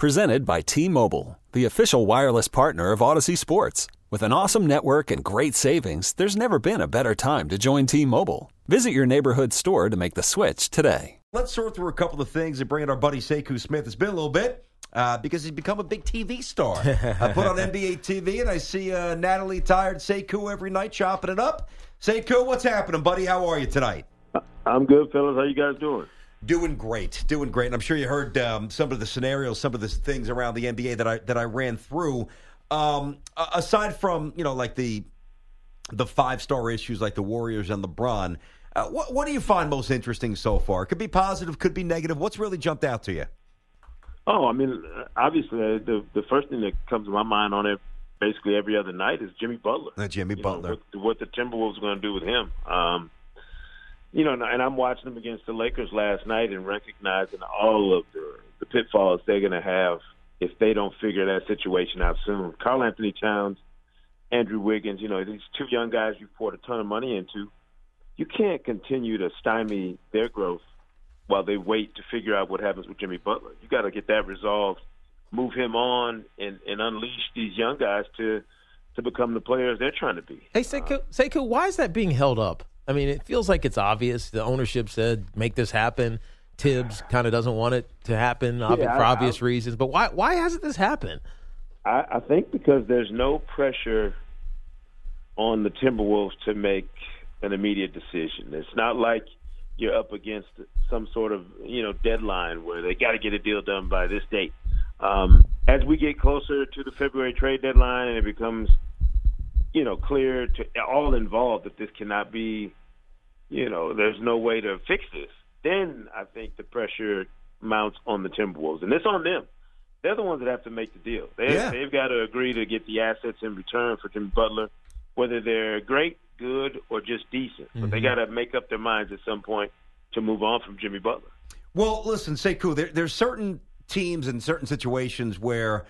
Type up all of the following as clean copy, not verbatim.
Presented by T-Mobile, the official wireless partner of Odyssey Sports. With an awesome network and great savings, there's never been a better time to join T-Mobile. Visit your neighborhood store to make the switch today. Let's sort through a couple of things and bring in our buddy Sekou Smith. It's been a little bit because he's become a big TV star. I put on NBA TV and I see Natalie Tired Sekou every night chopping it up. Sekou, what's happening, buddy? How are you tonight? I'm good, fellas. How you guys doing? Doing great. And I'm sure you heard some of the scenarios, some of the things around the NBA that I ran through. Aside from, like the five-star issues like the Warriors and LeBron, what do you find most interesting so far? Could be positive, could be negative. What's really jumped out to you? Oh, I mean, obviously, the first thing that comes to my mind on it basically every other night is Jimmy Butler. Jimmy Butler. What the Timberwolves are going to do with him. And I'm watching them against the Lakers last night and recognizing all of the pitfalls they're going to have if they don't figure that situation out soon. Karl Anthony Towns, Andrew Wiggins, these two young guys you poured a ton of money into. You can't continue to stymie their growth while they wait to figure out what happens with Jimmy Butler. You got to get that resolved, move him on, and unleash these young guys to become the players they're trying to be. Hey, Sekou, why is that being held up? I mean, it feels like it's obvious. The ownership said, make this happen. Tibbs kind of doesn't want it to happen for obvious reasons. But why hasn't this happened? I think because there's no pressure on the Timberwolves to make an immediate decision. It's not like you're up against some sort of, deadline where they got to get a deal done by this date. As we get closer to the February trade deadline and it becomes clear to all involved that this cannot be, there's no way to fix this, then I think the pressure mounts on the Timberwolves. And it's on them. They're the ones that have to make the deal. They've got to agree to get the assets in return for Jimmy Butler, whether they're great, good, or just decent. Mm-hmm. But they got to make up their minds at some point to move on from Jimmy Butler. Well, listen, Sekou, there's certain teams in certain situations where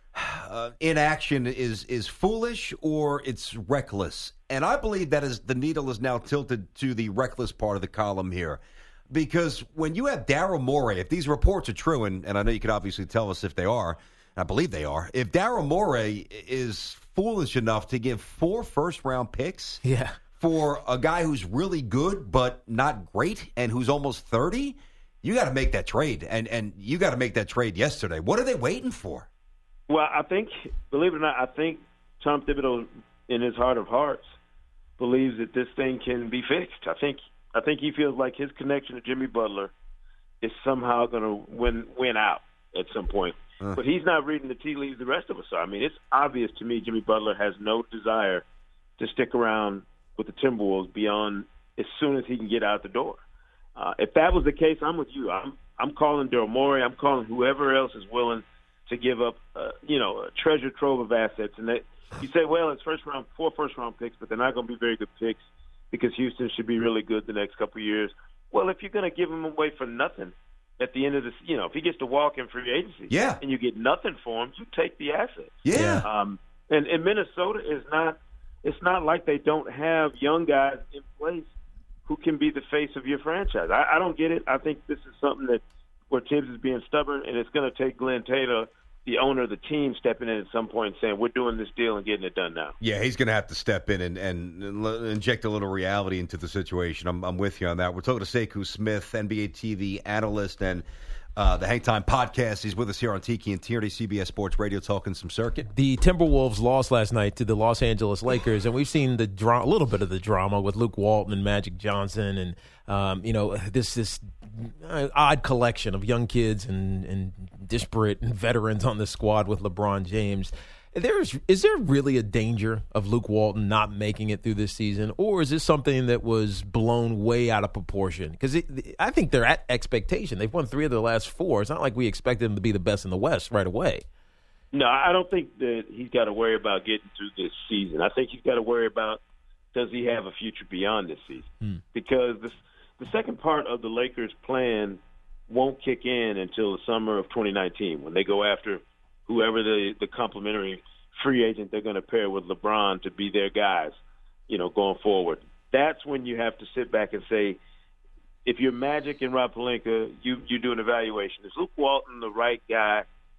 inaction is foolish or it's reckless. And I believe the needle is now tilted to the reckless part of the column here. Because when you have Daryl Morey, if these reports are true, and I know you could obviously tell us if they are, I believe they are, if Daryl Morey is foolish enough to give 4 first-round picks for a guy who's really good but not great and who's almost 30, you got to make that trade. And you got to make that trade yesterday. What are they waiting for? Well, I think, believe it or not, I think Tom Thibodeau, in his heart of hearts, believes that this thing can be fixed. I think he feels like his connection to Jimmy Butler is somehow going to win out at some point. But he's not reading the tea leaves the rest of us are. I mean, it's obvious to me Jimmy Butler has no desire to stick around with the Timberwolves beyond as soon as he can get out the door. If that was the case, I'm with you. I'm calling Daryl Morey. I'm calling whoever else is willing to give up, a treasure trove of assets. And you say, well, it's 4 first-round picks, but they're not going to be very good picks because Houston should be really good the next couple of years. Well, if you're going to give them away for nothing at the end of this, if he gets to walk in free agency and you get nothing for him, you take the assets. Yeah. And Minnesota it's not like they don't have young guys in place who can be the face of your franchise. I don't get it. I think this is something where Tibbs is being stubborn, and it's going to take Glenn Taylor, the owner of the team, stepping in at some point and saying, we're doing this deal and getting it done now. Yeah, he's going to have to step in and inject a little reality into the situation. I'm with you on that. We're talking to Sekou Smith, NBA TV analyst and the Hang Time podcast. He's with us here on Tiki and Tierney, CBS Sports Radio, talking some circuit. The Timberwolves lost last night to the Los Angeles Lakers, and we've seen a little bit of the drama with Luke Walton and Magic Johnson and, this odd collection of young kids and disparate veterans on the squad with LeBron James. Is there really a danger of Luke Walton not making it through this season, or is this something that was blown way out of proportion? Because I think they're at expectation. They've won 3 of their last 4. It's not like we expect them to be the best in the West right away. No, I don't think that he's got to worry about getting through this season. I think he's got to worry about, does he have a future beyond this season? Because the second part of the Lakers' plan won't kick in until the summer of 2019 when they go after whoever the complementary free agent they're going to pair with LeBron to be their guys, going forward. That's when you have to sit back and say, if you're Magic and Rob Pelinka, you do an evaluation. Is Luke Walton the right guy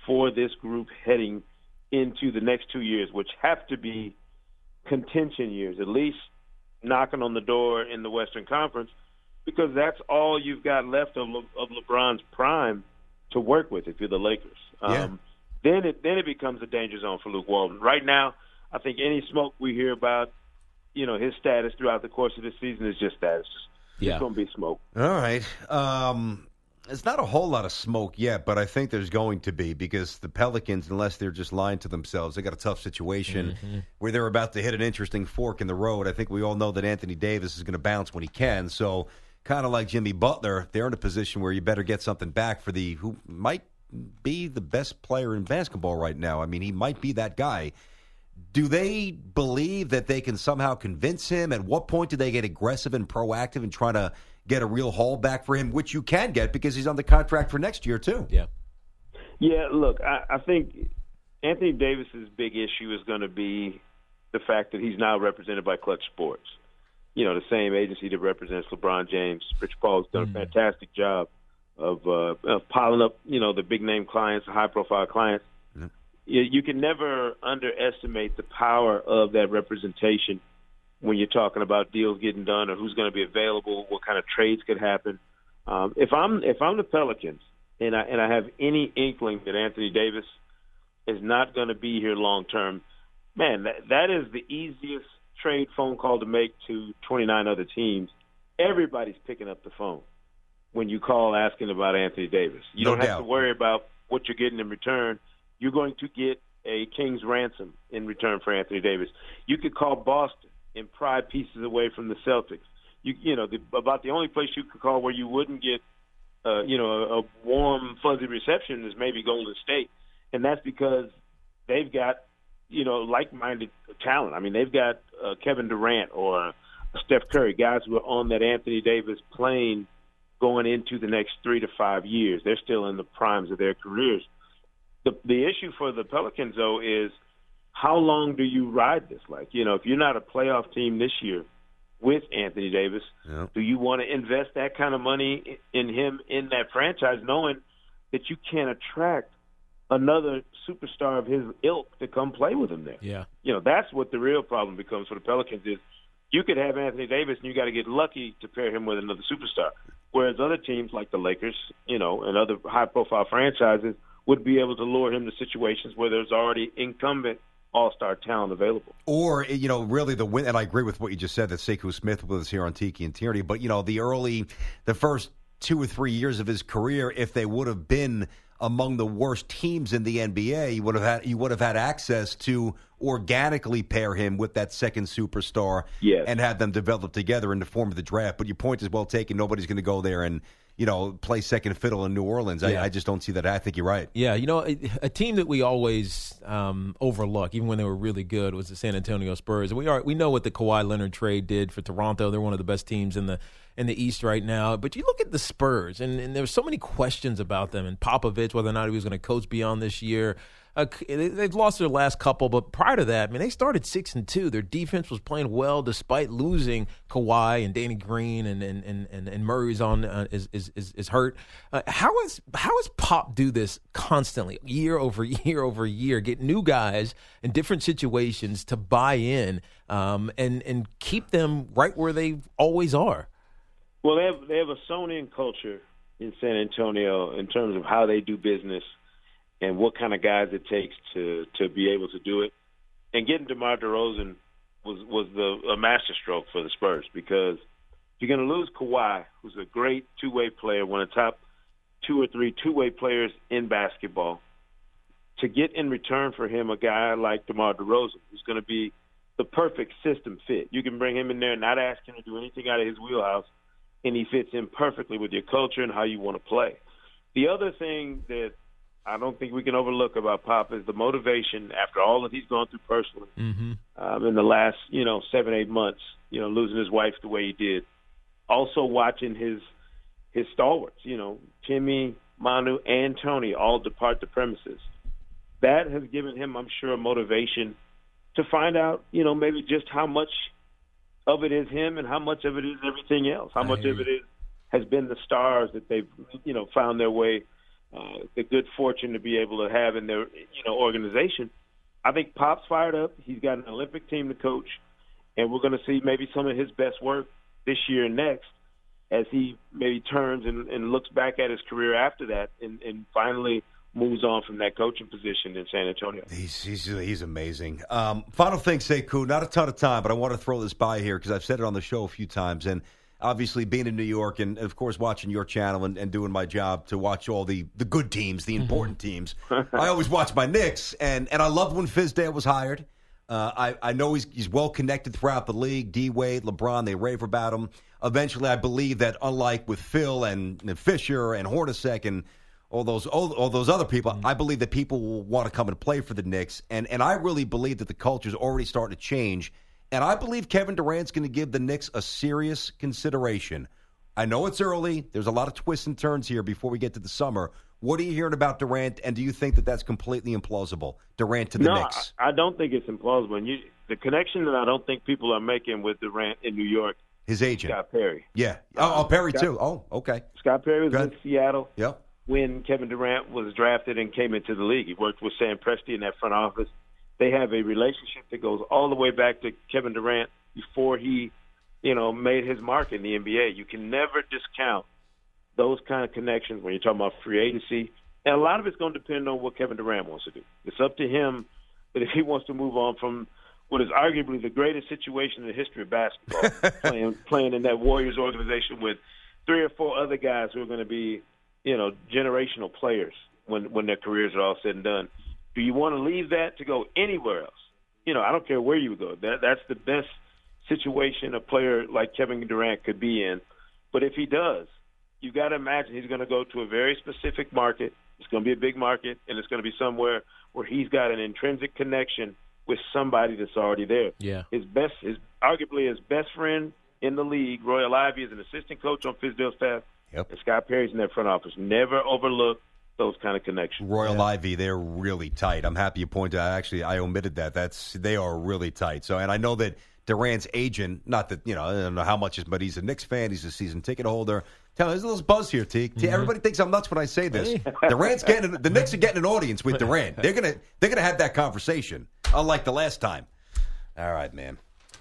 for this group heading into the next 2 years, which have to be contention years, at least knocking on the door in the Western Conference, because that's all you've got left of LeBron's prime to work with if you're the Lakers. Then it becomes a danger zone for Luke Walton. Right now, I think any smoke we hear about, his status throughout the course of this season is just that. It's going to be smoke. All right. There's not a whole lot of smoke yet, but I think there's going to be, because the Pelicans, unless they're just lying to themselves, they got a tough situation where they're about to hit an interesting fork in the road. I think we all know that Anthony Davis is going to bounce when he can. So kind of like Jimmy Butler, they're in a position where you better get something back for who might be the best player in basketball right now. I mean, he might be that guy. Do they believe that they can somehow convince him? At what point do they get aggressive and proactive and try to get a real haul back for him, which you can get because he's on the contract for next year, too? Yeah, look, I think Anthony Davis's big issue is going to be the fact that he's now represented by Clutch Sports. The same agency that represents LeBron James. Rich Paul's done a fantastic job of piling up, the big-name clients, the high-profile clients. Mm-hmm. You can never underestimate the power of that representation when you're talking about deals getting done or who's going to be available, what kind of trades could happen. If I'm the Pelicans and I have any inkling that Anthony Davis is not going to be here long term, man, that is the easiest trade phone call to make to 29 other teams. Everybody's picking up the phone when you call asking about Anthony Davis. You don't have to worry about what you're getting in return. You're going to get a king's ransom in return for Anthony Davis. You could call Boston and pry pieces away from the Celtics. About the only place you could call where you wouldn't get, a warm, fuzzy reception is maybe Golden State, and that's because they've got, like-minded talent. I mean, they've got Kevin Durant or Steph Curry, guys who are on that Anthony Davis plane going into the next 3 to 5 years. They're still in the primes of their careers. The issue for the Pelicans, though, is how long do you ride this? If you're not a playoff team this year with Anthony Davis, do you want to invest that kind of money in him in that franchise, knowing that you can't attract another superstar of his ilk to come play with him there? Yeah. That's what the real problem becomes for the Pelicans is you could have Anthony Davis and you got to get lucky to pair him with another superstar. Whereas other teams like the Lakers, and other high-profile franchises would be able to lure him to situations where there's already incumbent all-star talent available. Or, really the win, and I agree with what you just said, that Sekou Smith was here on Tiki and Tierney, but, the first 2 or 3 years of his career, if they would have been among the worst teams in the NBA, you would have had access to organically pair him with that second superstar and have them develop together in the form of the draft. But your point is well taken. Nobody's going to go there and play second fiddle in New Orleans. I just don't see that. I think you're right. Yeah, a team that we always overlook, even when they were really good, was the San Antonio Spurs. And we know what the Kawhi Leonard trade did for Toronto. They're one of the best teams in the East right now. But you look at the Spurs, and there's so many questions about them. And Popovich, whether or not he was going to coach beyond this year. They've lost their last couple, but prior to that, they started 6-2. Their defense was playing well despite losing Kawhi and Danny Green and Murray's is hurt. How is Pop do this constantly, year over year over year, get new guys in different situations to buy in and keep them right where they always are? Well, they have a sewn-in culture in San Antonio in terms of how they do business and what kind of guys it takes to be able to do it. And getting DeMar DeRozan was a masterstroke for the Spurs, because you're going to lose Kawhi, who's a great two-way player, one of the top 2 or 3 two-way players in basketball, to get in return for him a guy like DeMar DeRozan, who's going to be the perfect system fit. You can bring him in there and not ask him to do anything out of his wheelhouse, and he fits in perfectly with your culture and how you want to play. The other thing that I don't think we can overlook about Pop is the motivation after all that he's gone through personally in the last, 7-8 months, losing his wife the way he did. Also watching his stalwarts, Timmy, Manu, and Tony all depart the premises. That has given him, I'm sure, a motivation to find out, maybe just how much of it is him and how much of it is everything else. How much of it has been the stars that they've, found their way the good fortune to be able to have in their organization. I think Pop's fired up. He's got an Olympic team to coach, and we're going to see maybe some of his best work this year and next as he maybe turns and looks back at his career after that and finally moves on from that coaching position in San Antonio. He's amazing. Final thing, Sekou, not a ton of time, but I want to throw this by here because I've said it on the show a few times, and obviously being in New York and, of course, watching your channel and doing my job to watch all the good teams, the important teams. I always watch my Knicks, and I loved when Fizdale was hired. I know he's well-connected throughout the league. D-Wade, LeBron, they rave about him. Eventually, I believe that unlike with Phil and Fisher and Hornacek and all those other people, I believe that people will want to come and play for the Knicks. And I really believe that the culture is already starting to change. And I believe Kevin Durant's going to give the Knicks a serious consideration. I know it's early. There's a lot of twists and turns here before we get to the summer. What are you hearing about Durant, and do you think that that's completely implausible, Durant to the Knicks? No, I don't think it's implausible. And the connection that I don't think people are making with Durant in New York, his agent. Scott Perry. Yeah. Perry, too. Oh, okay. Scott Perry was in Seattle when Kevin Durant was drafted and came into the league. He worked with Sam Presti in that front office. They have a relationship that goes all the way back to Kevin Durant before he, made his mark in the NBA. You can never discount those kind of connections when you're talking about free agency. And a lot of it's going to depend on what Kevin Durant wants to do. It's up to him, but if he wants to move on from what is arguably the greatest situation in the history of basketball, playing in that Warriors organization with 3 or 4 other guys who are going to be, generational players when their careers are all said and done. Do you want to leave that to go anywhere else? I don't care where you go. That's the best situation a player like Kevin Durant could be in. But if he does, you got to imagine he's going to go to a very specific market. It's going to be a big market, and it's going to be somewhere where he's got an intrinsic connection with somebody that's already there. Yeah. Arguably his best friend in the league, Royal Ivey, is an assistant coach on Fizdale's staff. Yep. And Scott Perry's in that front office. Never overlook those kind of connections. Royal Ivey, they're really tight. I'm happy you pointed out. Actually, I omitted that. They are really tight. So, and I know that Durant's agent, not that, I don't know how much, but he's a Knicks fan. He's a season ticket holder. There's a little buzz here, T. Everybody thinks I'm nuts when I say this. The Knicks are getting an audience with Durant. They're gonna have that conversation, unlike the last time. All right, man.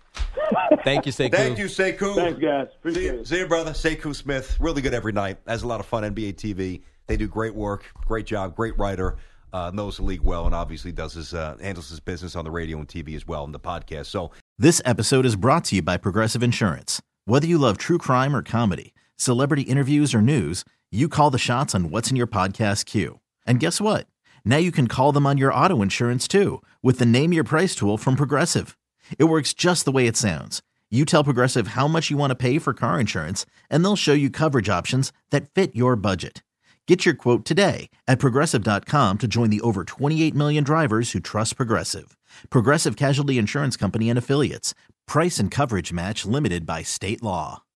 Thank you, Sekou. Thank you, Sekou. Thanks, guys. Appreciate it. See you, brother. Sekou Smith, really good every night. Has a lot of fun, NBA TV. They do great work, great job, great writer, knows the league well, and obviously handles his business on the radio and TV as well, and the podcast. So this episode is brought to you by Progressive Insurance. Whether you love true crime or comedy, celebrity interviews or news, you call the shots on what's in your podcast queue. And guess what? Now you can call them on your auto insurance too with the Name Your Price tool from Progressive. It works just the way it sounds. You tell Progressive how much you want to pay for car insurance, and they'll show you coverage options that fit your budget. Get your quote today at Progressive.com to join the over 28 million drivers who trust Progressive. Progressive Casualty Insurance Company and Affiliates. Price and coverage match limited by state law.